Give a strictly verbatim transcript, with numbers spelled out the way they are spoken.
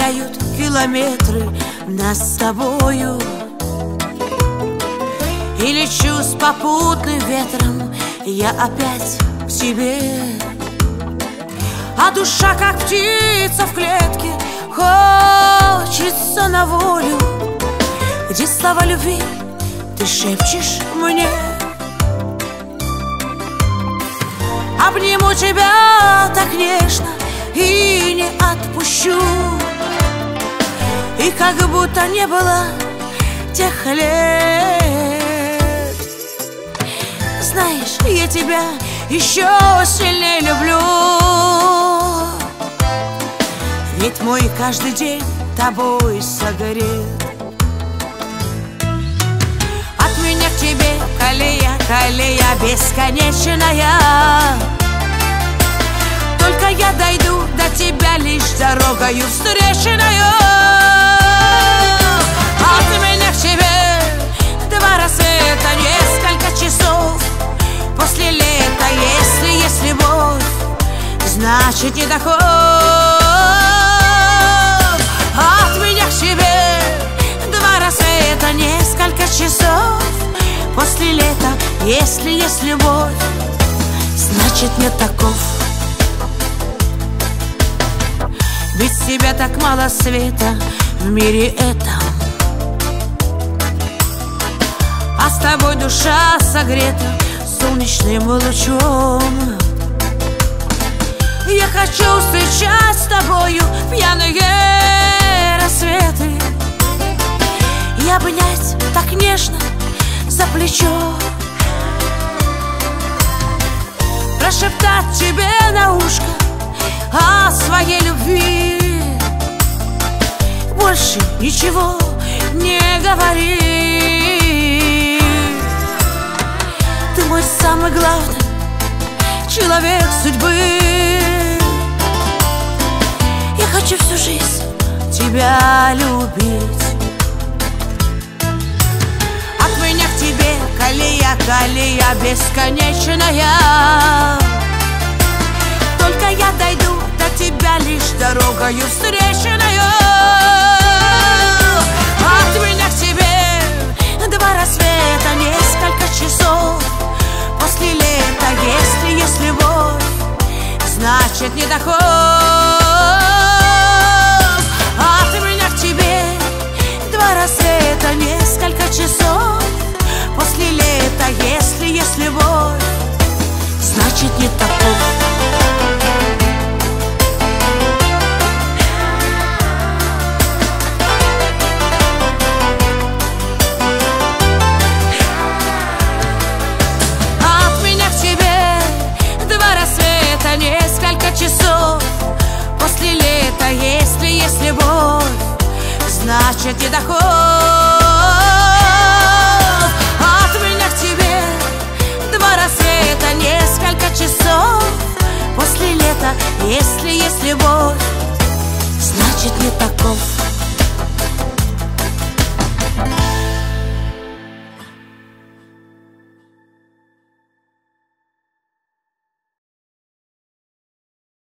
Разделяют километры нас с тобою. И лечу с попутным ветром я опять к тебе. А душа, как птица в клетке, хочется на волю, где слова любви ты шепчешь мне. Обниму тебя так нежно и не отпущу, и как будто не было тех лет. Знаешь, я тебя еще сильнее люблю, ведь мой каждый день тобой согрет. От меня к тебе колея, колея бесконечная. Только я дойду до тебя лишь дорогою встреченою. От меня к тебе два рассвета, несколько часов после лета. Если есть любовь, значит не доход. От меня к тебе два рассвета, несколько часов после лета. Если есть любовь, значит нет таков. Ведь тебя так мало света в мире этом, а с тобой душа согрета солнечным лучом. Я хочу встречать с тобою пьяные рассветы и обнять так нежно за плечо, прошептать тебе на ушко о своей любви. Больше ничего не говори. Ты мой самый главный человек судьбы. Я хочу всю жизнь тебя любить. От меня к тебе колея, колея бесконечная. Только я дойду до тебя лишь дорогою встреченою. От меня к тебе два рассвета, несколько часов после лета. Если есть любовь, значит не доход. От меня к тебе два рассвета, несколько часов после лета. Если есть любовь, значит не таков. Несколько часов после лета. Если есть любовь, значит не доход. От меня к тебе два рассвета, несколько часов после лета. Если есть любовь,